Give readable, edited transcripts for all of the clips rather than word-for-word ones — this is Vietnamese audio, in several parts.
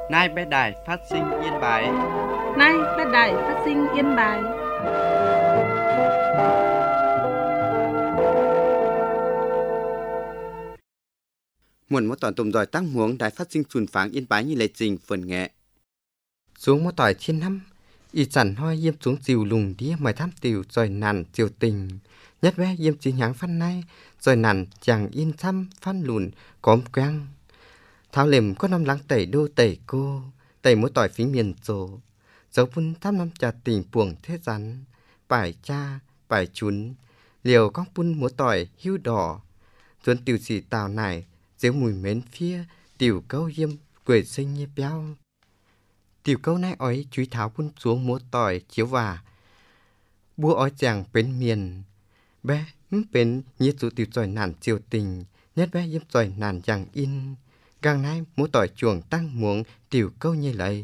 Nay bé đài phát sinh Yên Bái. Nay bé đài phát sinh Yên Bái. Muốn một tỏi tùm dòi tăng muống đài phát sinh chuồn pháng Yên Bái như lệ trình phần nghệ. Xuống một tỏi thiên năm, y chẳng hoi yếm xuống chiều lùng đĩa mời tham tiểu rồi nàn chiều tình. Nhất bé yếm chỉ nháng phân nay, rồi nàn chẳng yên thăm phân lùn cóm quang. Tháo lềm có năm lắng tẩy đô tẩy cô, tẩy mỗi tỏi phí miền rồ. Dấu vun thăm năm trà tình buồng thế rắn, bài cha, bài chún, liều con pun mỗi tỏi hưu đỏ. Duân tiểu sĩ tàu này, dếu mùi mến phía, tiểu câu yếm quể sinh như béo. Tiểu câu này ói chúi tháo pun xuống mỗi tỏi chiếu và. Bua ói chàng bên miền, bé bên nhiệt dụ tiểu giỏi nản chiều tình, nhất bé yếm giỏi nản chẳng in. Càng nay mỗi tỏi chuồng tăng muống tiểu câu như lấy.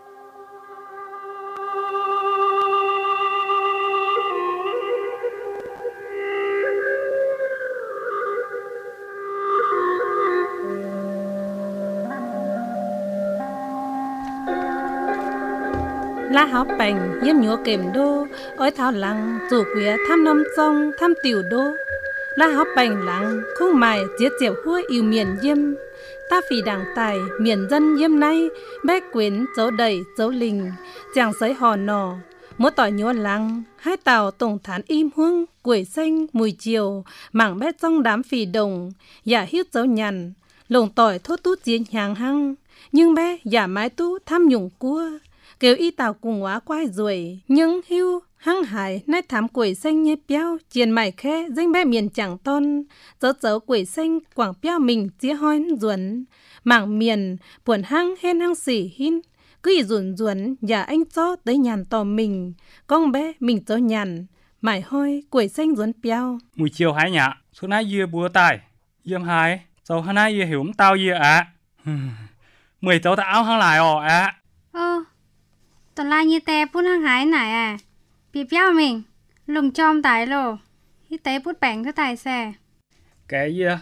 La háo bành yếm nhúa kềm đô, ói tháo lăng chủ quía tham nông sông tham tiểu đô. La háo bành lăng khung mài chiết chiều hua yêu miền yếm. Ta phì đảng tài miền dân yếm nay, bé quyến dấu đầy dấu lình, chàng sấy hò nò. Mỗi tỏi nhúa lăng, hai tàu tổng thán im hương, quẩy xanh mùi chiều, mảng bé trong đám phì đồng, giả hiết dấu nhằn, lồng tỏi thốt tút chiến hàng hăng, nhưng bé giả mái tú tham nhung cua. Kêu y tàu cùng hóa quay rồi, nhưng hưu hăng hải nét thám quẩy xanh nhé béo, chiền mải khe danh bé miền chẳng ton, dấu quẩy xanh quảng béo mình chia hoi ruẩn, mảng miền buồn hăng hen hăng xỉ hin, cứ ý ruẩn nhà anh cho tới nhàn tò mình, con bé mình cho nhàn, mải hoi quẩy xanh ruẩn béo. Mùi chiều hái nhạ, số nãy dưa búa tài, yếm hái, dầu hả nãy dưa hiểu tao dưa ạ. Mười tao áo hăng lại ạ. Tao la như te bút hăng hái này à. Bị béo mình, lùng chom tải lồ. Hít tế bút bảng thứ tài xe. Cái dưa.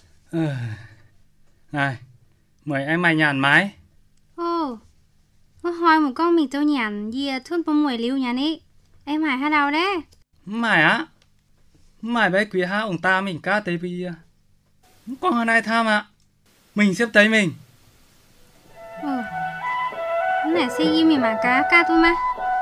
Này, mời em mày nhàn mái. Hỏi một con mình châu nhàn dìa thun bông mùi lưu nhàn ý. Em hài hai đâu đấy? Mày á? Mày bé quý ha ông ta mình cá tế bì. Con hôm nay tham ạ. Mình xếp tới mình. Nè xe gì mình mà cá thôi mà.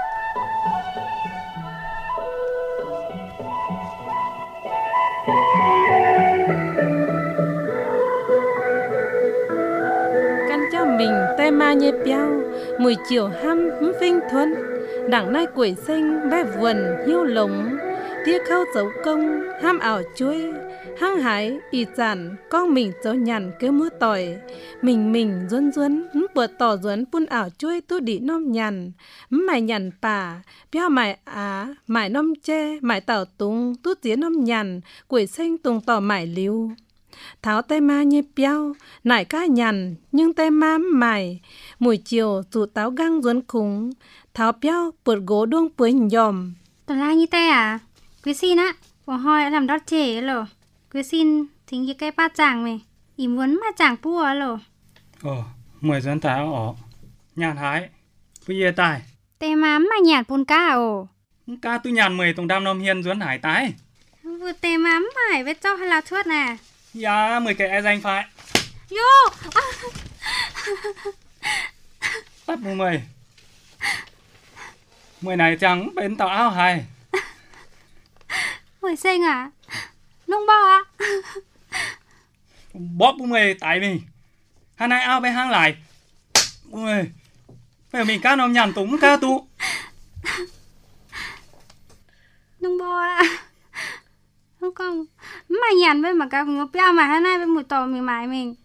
Căn cho mình tay ma nhê béo, mùi chiều hăm vinh thuần, đằng nay quẩy xanh bé vườn hiu lồng, tia khâu dấu công ham ảo chuối, hăng hái y chản con mình dấu nhằn kêu mưa tỏi, mình duân bữa tỏ duân pun ảo chuối tu đi nom nhằn, mày nhằn bà béo mày á mày nom che mày tảo tung tu tía nom nhằn quẩy xanh tung tỏ mày liu. Tháo tay ma như béo, nải cá nhằn, nhưng tay ma mày, mùi chiều dù táo găng duấn khúng, tháo béo bột gỗ đuông bưới nhòm. Tao la như te à? Quý xin á, bỏ hoi làm đót trẻ lồ. Quý xin thính như cái ba chàng mày, ý muốn ba chàng bùa lồ. Mười dân táo nhàn hái, bây giờ tài. Te ma mà nhàn bún cá ồ. Cá tôi nhàn 10 tổng đam nông hiền duấn hải tái. Vừa te ma mải với cho hay là thuốc nè. Dạ, 10 cái danh phải. Vô! Bắt mù mày. Mười này chẳng bên tàu áo hay. Mười xinh à? Nông bò à? Bóp mù mày tại mình. Hà này áo bên hang lại. Mù mày. Bây giờ mình cá nông nhàn túng cá tụ. Nông bò à? Không, mà nhàn với mà cá ngọc béo mà hôm nay với mùi tỏi mình mải mình.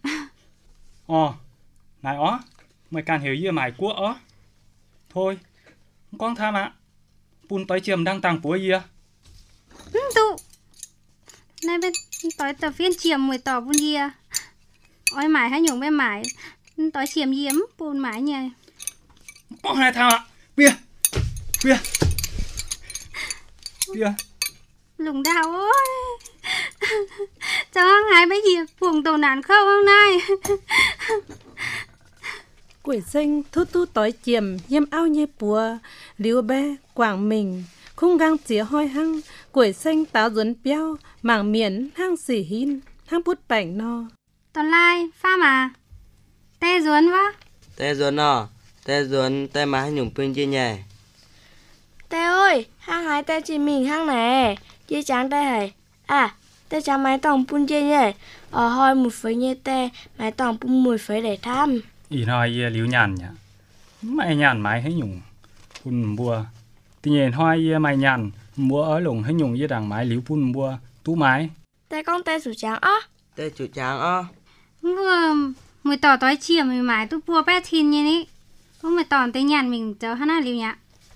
Này mày càng hiểu gì mải của thôi, con tham ạ. Pun tới chiêm đang tàng của gì à? Tụ. Này bên tới tập viên chiêm mùi tỏi pun gì à? Ôi mải hay nhung bên mải, tới chiêm diếm pun mải nhỉ. Con này tham ạ. Bia. Lùng đào ơi. Cháu hăng hái bây giờ buồng tổ nản khâu hôm nay. Quỷ sinh thu tu tối chiềm yếm ao nhê bùa liu bé quảng mình khung gang chĩa hoi hăng quỷ sinh táo duấn béo mảng miền hang xỉ hin hang bút bảnh no Tòn lai pha mà te duấn vá Te duấn nọ te duấn te má nhung pin chia nhẹ Te ơi, hang hái te chỉ mình hang này, chia trắng te hầy. À, te trắng máy tòng pun chia nhỉ. Ở hoi một phẩy nhé te, máy tòng pun 10 phẩy để thăm. Ý nói liu nhàn nhỉ. Mày nhàn mày hay nhung. Pun bùa. Tuy nhiên hoi mày nhàn, mua ở lùng hay nhung với đằng mái liu pun bùa, tú mái. Te con te sủ trắng á. te chủ tráng ó vừa mùi tỏ tối chiềm mùi mái tu bùa bé thìn như ní không mùi tòn tới nhàn mình cháu hát liu nhạ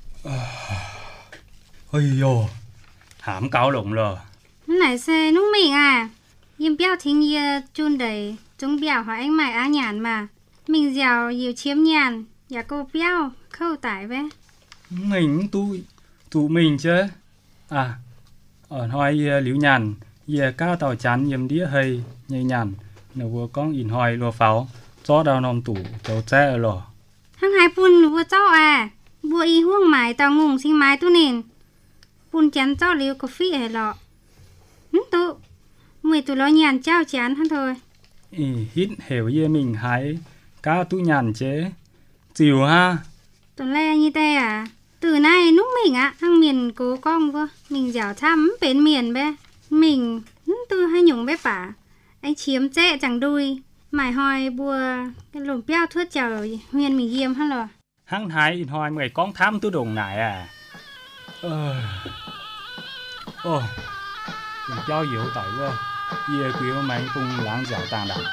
Ôi dồ, hãm cáo lụng lờ. này xe nung mình à yếm béo thính như chun đầy chúng béo hỏi anh mày á nhàn mà mình dẻo nhiều chiếm nhàn nhà cô béo khâu tải vé Mình tụ mình chứ. À, ở hoi liu nhàn, giờ cao tàu chán yếm đĩa hay nhây nhàn. Nếu vừa con in hoi lùa pháo, cho đào nòng tủ cháu trẻ ở lò. hăng hai pun vừa cháu à bùa y huông mái tao ngùng sinh mái tu nền pun chán cháu liu có phí hay lọ tụ mùi tụ lo nhàn cháu chán hơn thôi Ý hít hiểu ye mình hái cao tu nhàn chế. Chịu ha. tuần lê như thế à từ nay lúc mình ạ thằng miền cố con cơ mình dẻo thăm bên miền bé mình từ hai nhung bé bả anh chiếm trệ chẳng đuôi mải hoi bùa cái lồng béo thuốc chào huyền mình yếm hết rồi Hăng hái in hoi mày con tham tu đồng này à. Ồ, đừng cho yếu tỏi quá. Ye quý mày cùng lãng dạo tàng đẳng.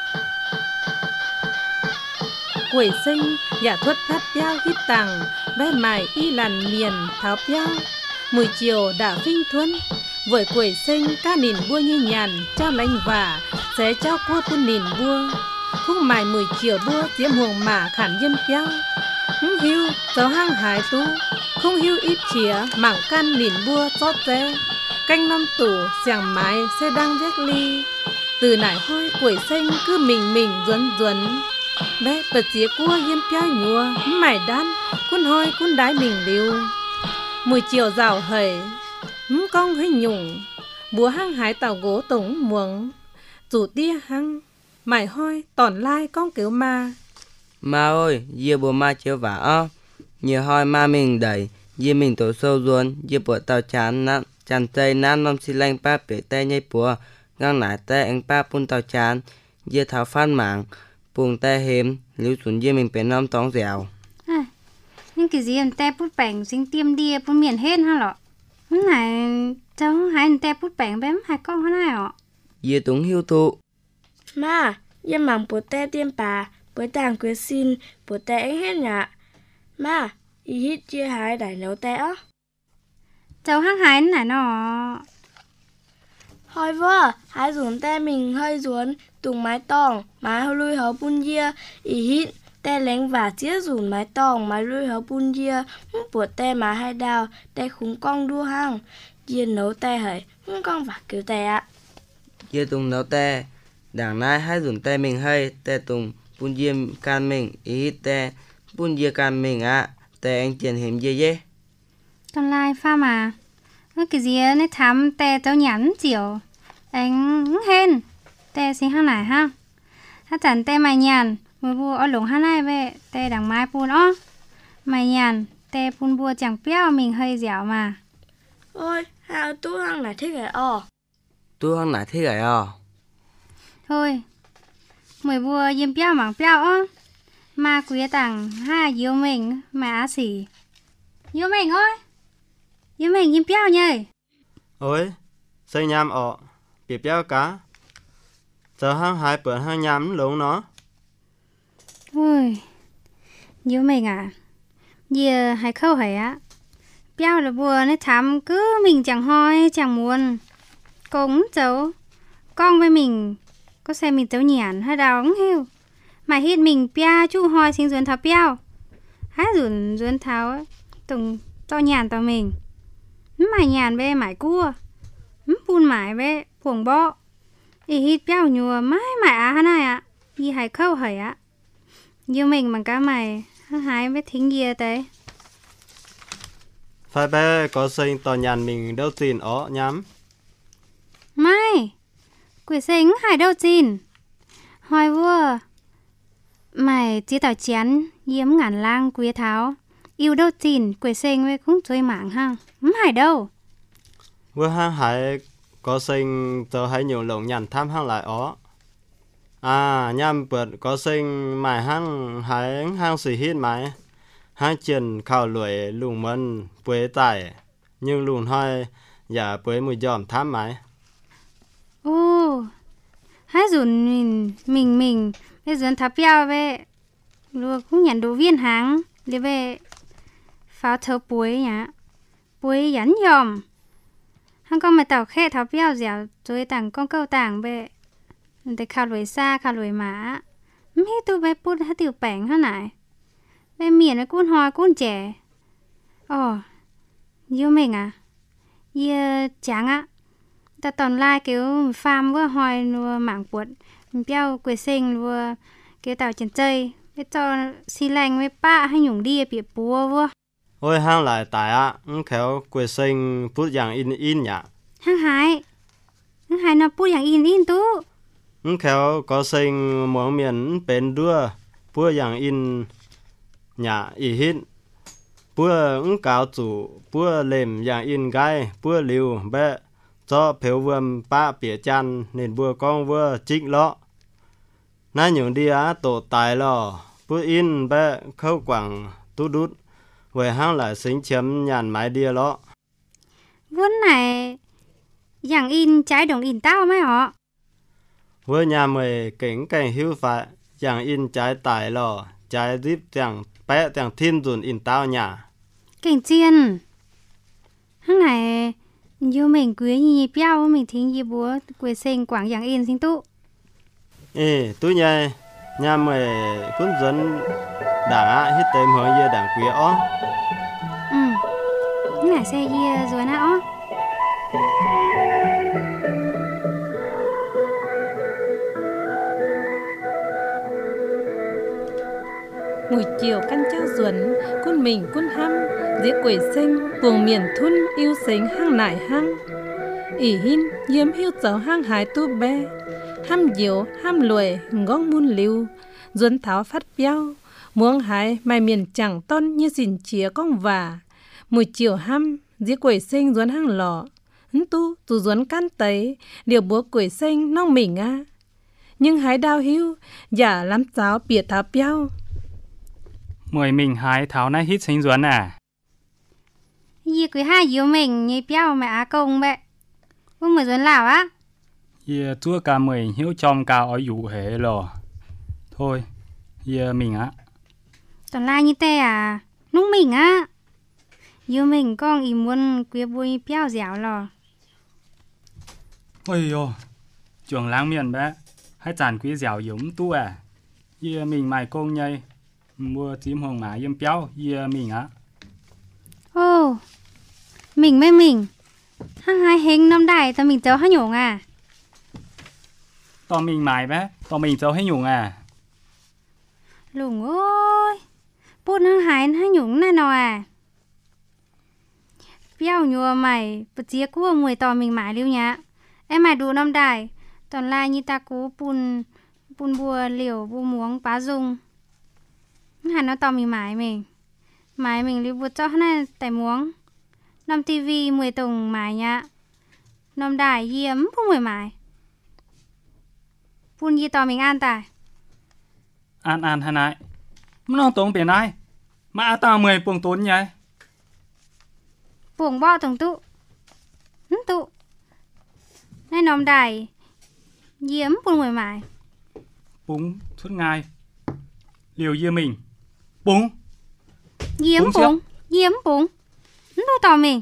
quỷ sinh giả thuật phát béo hít tàng bé mải y làn miền tháo béo mùi chiều đã vinh thuấn với quỷ sinh ca nìn bua như nhàn cho lạnh vả sẽ cho cua pun nìn bua khung mải mùi chiều bua diễm huồng mả khản yếm béo hiu cháu hang hải tu không hiu ít chĩa mảng can nìn bua chót té canh năm tủ xẻng mái xe đang vét ly từ nải hoi quỷ sinh cứ mình duấn bé bật chĩa cua yếm béo nhua mải đan cuốn hoi cuốn đái mình liu mùi chiều rào hầy con hơi nhung búa hang hái tàu gỗ tổng muống chủ tia hăng mải hoi tòn lai con kiểu ma ơi ye bùa ma chiếu vả ó nhiều hoi ma mình đẩy ye mình tổ sâu ruồn ye bùa tàu chán nặng chăn tây nan nom xi lanh pa bể tay nhây bùa ngang nải tay anh pa pun tàu chán ye tháo phan mảng buông tay hếm liu xuống ye mình bể nom tóng dẻo nhưng cái gì em te bút bảnh sinh tiêm đia bút miền hết ha lọ này cháu hai te bút bảnh bém hai con thế này ạ ye túng hiu thụ Mà, ye mảng bố te tiêm bà, bố tàng quyết xin, bố te anh hết nhạ. Mà, y hít chia hái đải nấu te á. cháu hăng hái này nó Hoi vơ, hái rốn te mình hơi ruốn, tùng mái tòng, mái hơi lui hấu bun dìa, y hít, te lánh và chia rốn mái tòng, mái lui hấu bun dìa, bố te má hai đào, te khúng cong đua hăng, dìa nấu te hởi, con vả kiểu te ạ. ye tùng nấu te đảng nai hai dùng te mình hay te tùng pun ye can mình ý te pun ye can mình ạ te anh tiền hiểm ye ye con lai pha mà cái gì nó thắm te cháu nhắn chiều anh hên te sinh hăng này ha hát chẳng te mày nhàn mùi bùa ở lủng hát này về te đằng mai pun ó mày nhàn te pun bùa chẳng béo mình hơi dẻo mà Ôi, hào tú hăng này thích rồi ồ. tu hăng nải thế gầy à thôi mùi bùa yếm béo mảng béo ó mà quý tặng ha yêu mình mà á xỉ yêu mình ơi yêu mình yếm béo nhỉ Ôi, xây nham ọ, bị béo cá. Giờ hang hai bữa hang nham lộn nó. ôi yêu mình à giờ hay khâu hay á béo là bùa nó thắm cứ mình chẳng hoi chẳng muốn cũng cháu con với mình có xem mình cháu nhàn hay đào không hiểu mà hít mình béo chú hoi sinh duyên tháo béo hái duyên tháo ấy từng to nhàn tao mình mải nhàn bê mải cua bùn mải bê phồng bọ ý hít béo nhùa mãi mải á này ạ đi hay khâu hay á Như mình bằng cá mày, hái biết thính kia tế. Phải bé có sinh tòa nhàn mình đâu tin ó nhắm. Mai, quỷ sinh hải đâu tin. Hỏi vua, mày chỉ tao chén, yếm ngàn lang quý tháo. Yêu đâu tin, quỷ sinh với cũng chơi mạng hăng. Hải đâu. Vừa hang hải có sinh tờ hay nhiều lồng nhàn tham hang lại ó. À, nhằm bật có sinh mải hang hải hang sĩ hít mải. Hang chân khảo lưỡi lùng mân bế tải. Nhưng lùng hơi giả bế mùi giòm tham mải. Ồ, hai dùn mình bây giờ tháp nhau về luôn cũng nhận đồ viên hàng để về pháo thơ bối nhá bối nhắn dòm hàng con mà tàu khe tháp nhau dẻo rồi tảng con câu tảng về để khảo lưỡi xa khảo lưỡi má mấy tôi về bút hết tiểu bẻng hả này về miền với cuốn hoa cuốn trẻ ồ yêu mình à yêu chán á ta toàn lai kiểu farm vừa hoài vừa mảng cuộn béo quê sinh vừa kiểu tàu chân chơi cái cho xì lành với ba hay nhung đi bị bùa vừa Ôi hang lại tại á, khéo quê sinh bút dạng in nhỉ. hang hái nó bútอย่างin tú Khéo có sinh muốn miền bên đua bút dạng in nhả ý hít bút cáo chủ bút lềm dạng in gai bút liu bẹ cho phiếu vườn ba bỉa chăn nên bữa con vừa trích lọ nãy những đi á tổ tài lò bữa in bé khâu quảng tú đút về hang lại xính chấm nhàn máy đi lọ vốn này dạng in trái đồng in tao mấy họ vừa nhà mày kính cảnh hưu phải dạng in trái tài lò trái díp chẳng bé chẳng thiên dùn in tao nhà cảnh chiên hang này như mình quý như béo mình thính như búa quê sinh quảng dạng in sinh tụ ê tú nhai nhà mày cũng dẫn đảng á hít tên hướng như đảng quý ó cái này xe kia rồi nè ó Mùi chiều căn trao ruẩn quân mình quân hăm dĩa quỷ sinh buồng miền thun yêu xính hang nải hang ỉ hin yếm hiu cháu hang hải tu bé hăm diều hăm lùi ngóng muôn liu duẩn tháo phát béo muông hải mai miền chẳng ton như xìn chía con vả mùi chiều hăm dĩa quỷ sinh duẩn hang lọ tu duẩn can tấy điều búa quỷ sinh nong mình á nhưng hải đau hiu giả lắm cháu bịa tháo béo Mười mình hái tháo nay hít sinh duẩn à? Dì quý hai dìu mình như béo mẹ á công bẹ Ủa mười duẩn lào á Dì chúa cả mười hiếu trong cả ở dụ hệ lò. Thôi, dì mình á. Toàn lai như tê à Núc mình á Dìu mình con ý muốn quý bùi béo dẻo lò Ôi dồi, trường láng miền bé. Hãy chản quý dẻo giống tu à. Dì mình mày công nhây. Mua chím hồng má yếm béo, dì mình á. Ồ Mình với mình hăng hai hình năm đại tao mình cháu hả nhổ à Tao mình mày bé, tao mình cháu hay nhung à. Lùng ơi Bút hăng hai hả nhũng này nào à Béo nhùa mày bật chia cua mùi tò mình mãi liêu nhá Em mày đủ năm đại Toàn lai như ta cố bùn bùa liều bùa muống bá dung Hẳn nó tò mình mãi mình liêu bút cho này tại muống Năm tivi 10 tùng mãi nhá Năm đại yếm bút mùi mãi Bùn gì tò mình ăn tài An hả nại. Nó tốn biển ai. Mà tao 10 buồng tốn nhỉ. Buồng bò tổng tụ tụ Này nóm đại Yếm bùn mùi mãi Búng suốt ngày. Liều dìa mình. Búng. Yếm bụng Yếm bụng Nó tò mình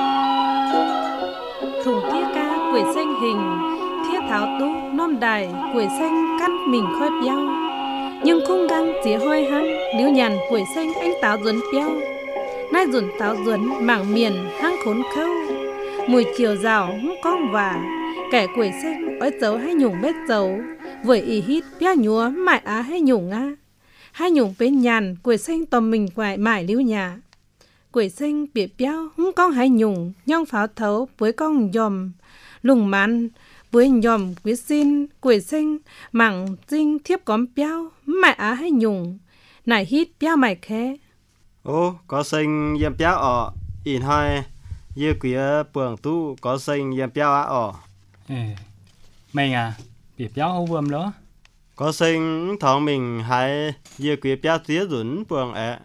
thùng tia ca quỷ xanh hình thiết tháo tú nom đài quỷ xanh căn mình khói béo nhưng khung găng chỉ hoi hăng liu nhàn quỷ xanh anh táo duẩn béo nai duẩn táo duẩn mảng miền hăng khốn khâu mùi chiều rào con và kẻ quỷ xanh ói dấu hay nhung bết dấu với ý hít béo nhúa mại á hay nhung á hai nhung bên nhàn quỷ xanh tòm mình quại mải liu nhà quỷ xanh biệt béo con hai nhung nhong pháo thấu với con dòm lùng màn với nhòm quý xin quỷ xanh mảng dinh thiếp cóm béo mại á hay nhung nải hít béo mải khé ô có xanh yếm béo ở in hai dưa quía bường tu có xanh yếm béo á ở mình à biệt béo hô vườm đó có xanh thằng mình hay dưa quía béo tía rủn bường ạ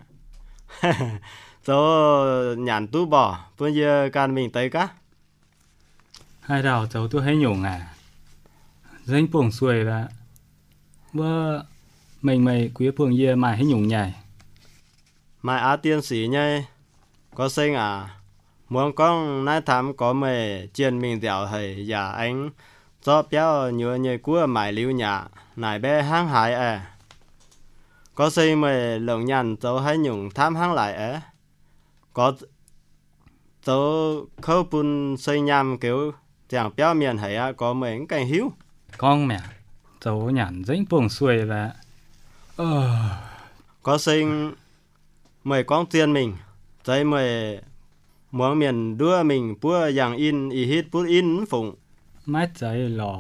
số nhàn tu bỏ bây giờ can mình tới cá hai đào cháu tôi hay nhổ ngả danh buồng xuôi và bơ mình mày quý buồng dê mày hay nhủng nhảy mày á tiên sĩ nhây có xanh à muốn con nãy thám có mày chiên mình dẻo thầy giả anh do béo nhựa nhầy cua mày liu nhà nải bé hang hại à có xanh mày lồng nhàn cháu hay nhủng thám hang lại à có cháu khâu bún xây nhằm kiểu chẳng béo miền hay à có mấy cái hiếu con mẹ cháu nhàn danh buồng xuôi và có sinh mày con tiền mình thấy mày muốn miền đưa mình bữa dạng in ý hít bút in phụng mát giấy lò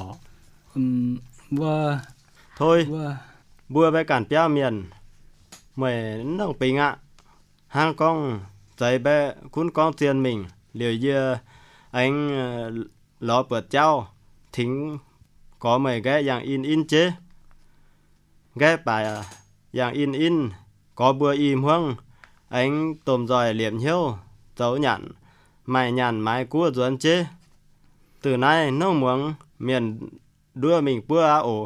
thôi bữa bé cản béo miền mày nông bình ạ hang con thấy bé cũng con tiền mình liều giờ anh lọ bớt cháu thính có mày ghé dạng in chế ghé bài dạng in có bữa im hương anh tôm giỏi liệm hiếu cháu nhặn mày nhàn mái cua ruột chế từ nay nó muốn miền đưa mình bữa á ổ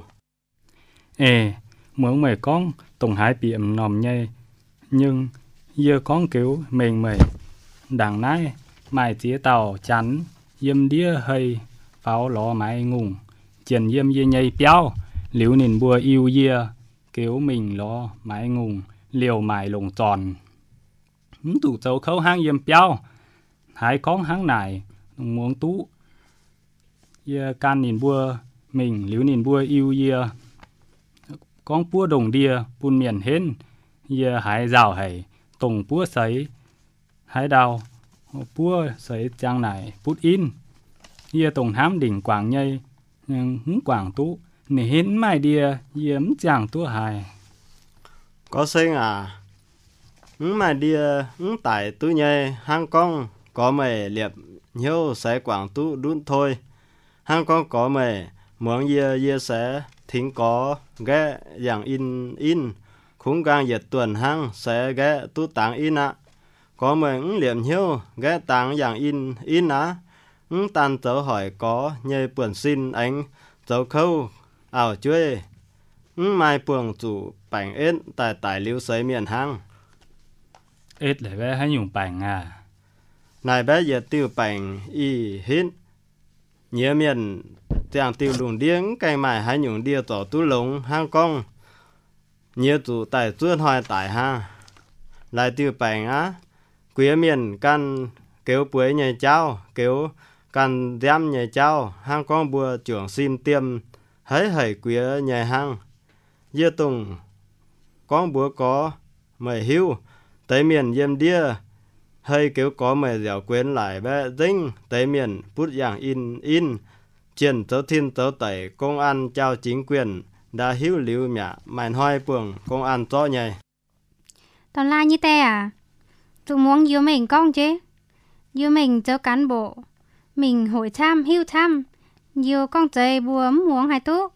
muốn mày con tổng hai biệm nòm nhây nhưng giờ con cứu mình mày đằng nay mày tía tàu chắn yếm đĩa hơi pháo lò mày ngùng chèn yếm dê nhây béo liu nền bùa yêu dê kéo mình lo mái ngùng liều mài lồng tròn tủ cháu khâu hang yếm béo hai con hang này muốn tú dê can nền bùa mình liu nền bùa yêu dê con bùa đồng đia bùn miền hên dê hải rào hải tổng bùa sấy hải đào bùa sấy trang này bút in dê tổng hám đỉnh quảng nhây nhưng quảng tú nè hên mai đia yếm chàng tú hài có sinh à mai đia tại tú nhây hang con có mày liệp nhiều sẽ quảng tú đun thôi hang con có mày muốn dê sẽ thính có ghé dạng in khung gang dệt tuần hang sẽ ghé tú tảng in ạ có mày liệp nhiều ghé tảng dạng in á tan tớ hỏi có nhây buồn xin anh dấu khâu ảo chuối mai buồng chủ bảnh ết tại liu sấy miền hang ết lại bé hay nhung bảnh à này bé giờ tiêu bảnh y hít nhớ miền chẳng tiêu lùng điếng cây mài hay nhung đia tỏ tú lùng hang con nhớ chủ tại tuôn hoài tại ha lại tiêu bảnh á quý miền căn kéo bưới nhảy trao kéo căn giam nhảy trao hang con bùa trưởng sim tiêm hãy hãy quý nhảy hang dưa tùng con búa có mày hiu tới miền yêm đia hay kéo có mày dẻo quên lại bé dinh tới miền bút dạng in truyền tớ thiên tớ tẩy công an trao chính quyền đã hiu liu mẹ màn hoài buồng công an cho nhảy toàn là như thế à tụi muốn yêu mình con chứ yêu mình cho cán bộ mình hội tham hiu tham yêu con chơi bùa muốn hay tốt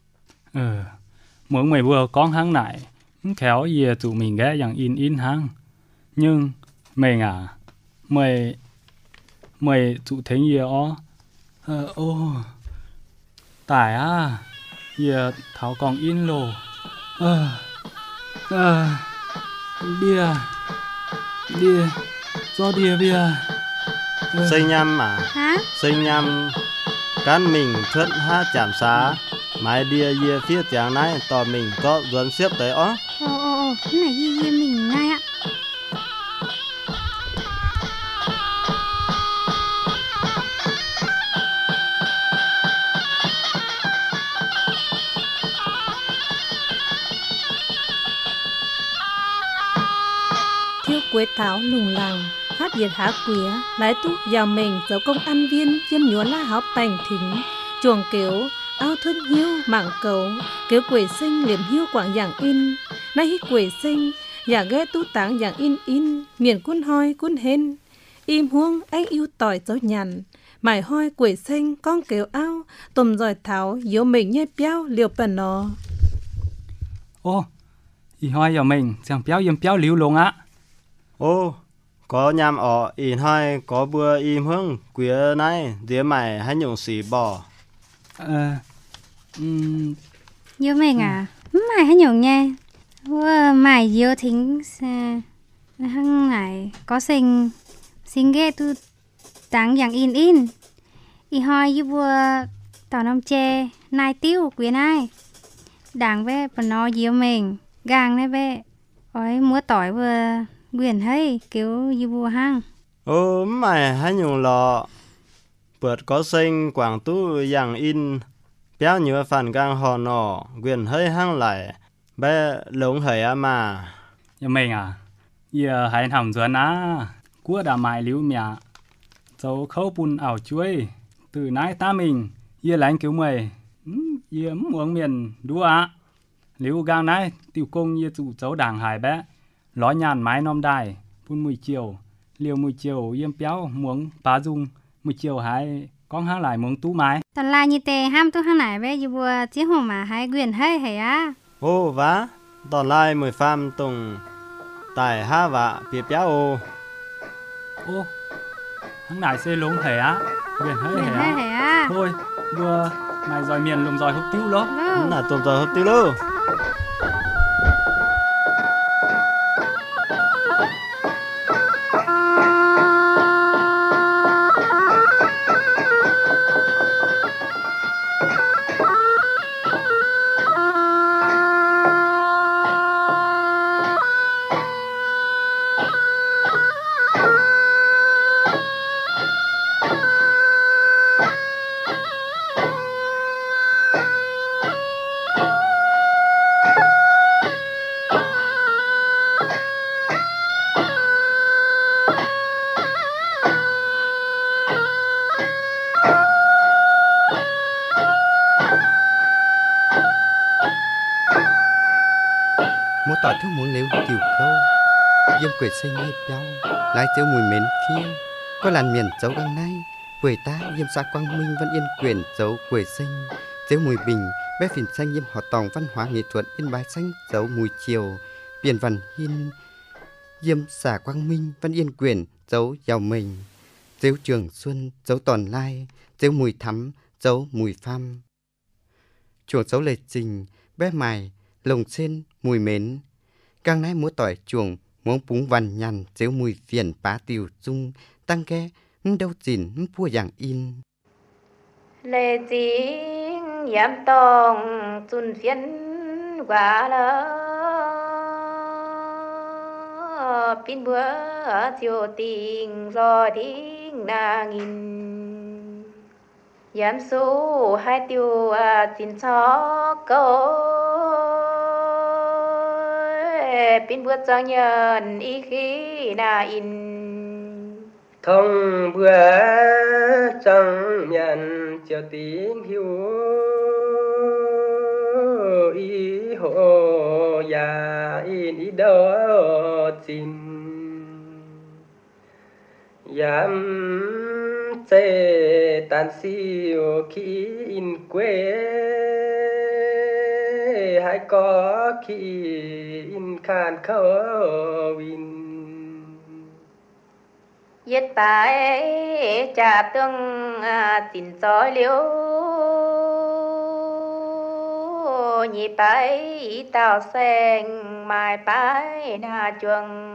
muốn mày bùa con hang này khéo về tụi mình ghé dạng in hang nhưng mình à mày tụi thấy gì tại à giờ thảo còn in lồ bia do đia bia xây nhăm mà hả xây nhăm cán mình thất ha chạm xá mãi đia dìa phía chàng này tỏ mình có duẩn xếp tới ó. Cái này gì mình ngay ạ. Thiếu quế thảo lùng làng phát diệt há quía lái túc giàu mình dấu công ăn viên chiêm nhúa la háo bành thính chuồng kiểu ao thân hiu mạng cấu kiểu quỷ sinh liềm hiu quảng dạng in nay hít quỷ sinh giả ghé tu táng dạng in miền quân hoi quân hên im huông anh yêu tỏi dấu nhằn mải hoi quỷ sinh con kiểu ao tùm giỏi tháo yếu mình nhai béo liều bẩn nó. Ô, ý hoi giờ mình chẳng béo yếm béo liu luôn á. Ô, có nhằm ở in hai có bữa im hương quía này dĩa mày hay nhung xì bò. Yêu mình à, mày hay nhung nha. Mày yêu thính hăng này có sinh ghê tu táng dạng in y hoi như vừa tỏ nông chê nai tiêu quyến ai đảng về và nó yêu mình gang đấy về ôi múa tỏi vừa quyền hay kiểu như vừa hăng. Ô mày hay nhung lọ bượt có sinh quảng tu dạng in béo nhựa phản gang hò nọ quyền hơi hăng lại bé lống hởi mà. Giờ mình à, giờ hãy thầm duẩn á cua đã mãi liu mẹ dấu khâu bùn ảo chuối từ nãy ta mình giờ lánh cứu mày giờ muốn miền đua á liu gang nãy tiểu công giờ chủ dấu đảng hải bé ló nhàn mái nom đài bùn mùi chiều liều mùi chiều yếm béo muốn bá dung mùi chiều hãy con hang lại muốn tú mái tần là như tè ham tu hang này bé như vừa chiếc hồ mà hai quyền hay á. Ô vá tòn lai mười pham tùng tại ha vạ bia béo ô. Ô, hang này xe lúng hề á quyền hơi hề á. Á Thôi vừa mày giỏi miền lùng giỏi hút tiêu lắm Là tôm rồi hấp tiêu luôn. Múa tỏi thiếu muốn nếu tiểu câu yếm quỷ sinh nhai béo lái chiếu mùi mến phía có làn miền dấu găng nay quỷ ta yếm xã quang minh văn yên quyền dấu quỷ sinh chiếu mùi bình bé phìn xanh yếm họ tòng văn hóa nghệ thuật yên bái xanh dấu mùi chiều biển văn hiên yếm xã quang minh văn yên quyền dấu giàu mình chiếu trường xuân dấu tòn lai chiếu mùi thắm dấu mùi pham chuồng dấu lệ trình bé mài lồng sen mùi mến càng nãy múa tỏi chuồng muốn búng văn nhằn chiếu mùi phiền bá tiểu dung tăng ghe đâu chỉnh pua dạng in lệ chính yếm tòng chun phiền quả lỡ pin bữa chiều tình do thính nàng in yếm số hai tiêu chín chó câu pin bữa trang nhân ý khí na in thông bữa chẳng nhận chiều tím hiu ý hồ ya in ý đó xin yam chê tàn siêu khi in quê hay có khi in khan khâu in yết bái trà tương chín gió liễu nhị bái tàu xanh mai bái na chuồng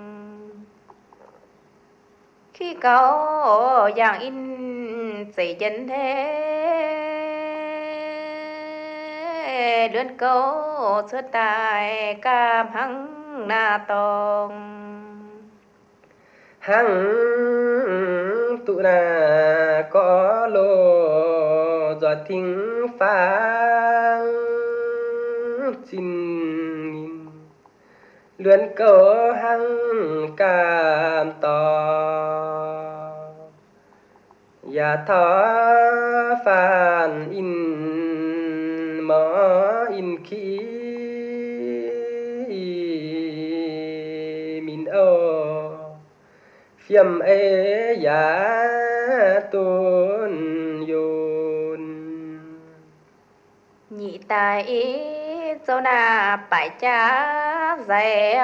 khi có dạng in dây chân thế lươn câu xuất tài cam hăng na tòng hăng tụ na có lô giọt thính phang xin lươn câu hăng cam to ya thọ phàn in mơ in khí min ô phiêm ê ya tôn yôn nhị tài ý dâu na phải cha dạy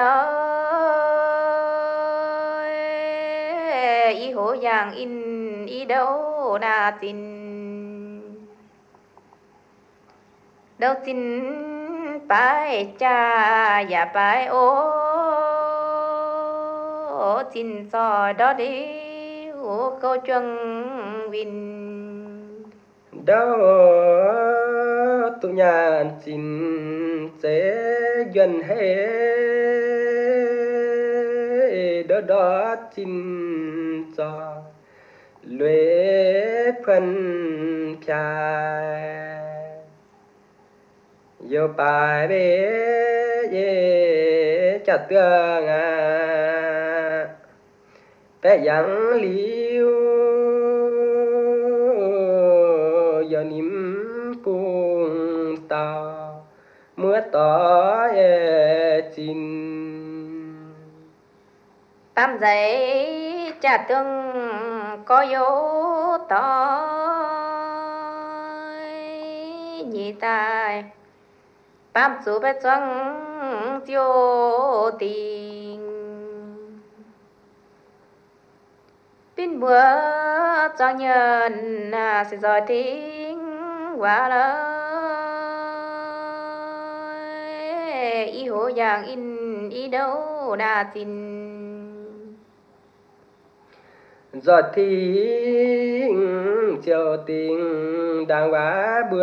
ơi ý hổ yang in ý đâu na tin đâu tin phải cha ya phải ô tin so đó đi ô câu chuyện vin đâu tụ nhà chín sẽ dần hết đó đó chín cho luyện phân trà yêu bài bê chặt tương bé yang liu giờ niệm buông tao mưa tỏ chín tam giấy trả tương có yếu tỏ nhị tài tam số bé trắng tiêu tình pin bữa cho nhân sẽ giỏi tiếng quá lời ý hồ dạng in ý đâu đa tin giọt thính chiều tình đang quá bữa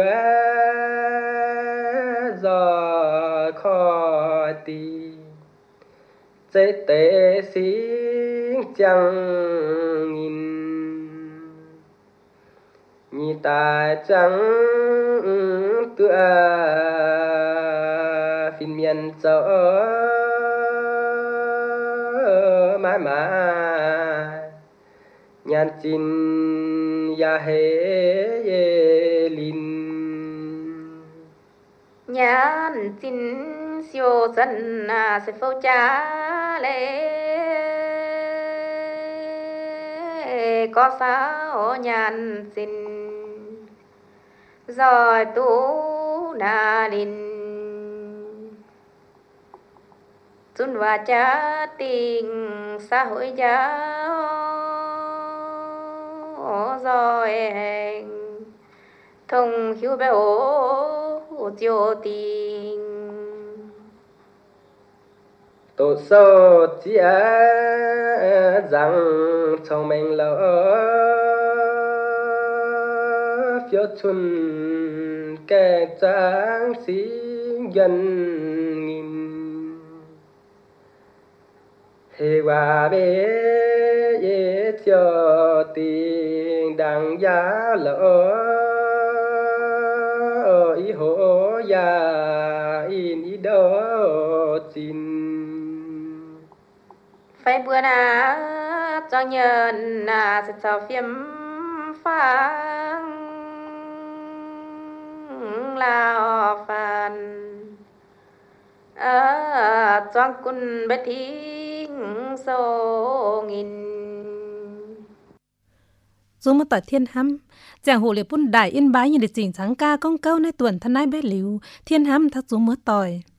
gió khó tì chế tế xính chẳng nghìn nhị tài chẳng tựa phiên miền sợ mãi mãi nhàn chín ya hê linh nhàn chín siêu dân sẽ phâu cha lệ có sao nhàn xin rồi tu na đình xuân và cha tình xã hội giáo rồi hành thông hiếu bé ố chiều tình tổ sâu chia rằng trong mình lỡ phiếu chuân kẻ tráng sĩ dân nghìn hề hòa bế cho tiền đằng giá lỡ ý hổ ya in ý đó xin phải bữa na cho nhân sẽ cho phim phang lao phàn choang cun bé thính sâu nghìn dù mà tỏi thiên hâm chàng hồ liệp bún đại yên bái như để chỉnh sáng ca con câu nay tuần thân ai bé liu thiên hâm thắt dù mớ tỏi